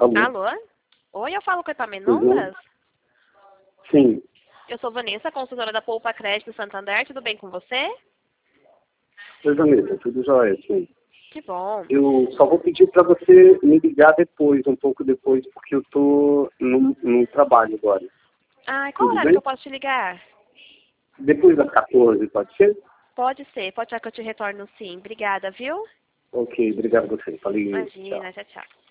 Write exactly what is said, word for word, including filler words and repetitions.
Alô? Alô? Oi, eu falo com a Epaminondas? Uhum. Sim. Eu sou Vanessa, consultora da Poupa Crédito Santander. Tudo bem com você? Oi, Vanessa, tudo jóia, sim. Que bom. Eu só vou pedir para você me ligar depois, um pouco depois, porque eu tô no, no trabalho agora. Ah, qual Tudo horário que bem? eu posso te ligar? Depois das quatorze, pode ser? Pode ser, pode ser que eu te retorno sim. Obrigada, viu? Ok, obrigado a você. Falei, tchau. Imagina, tchau, tchau.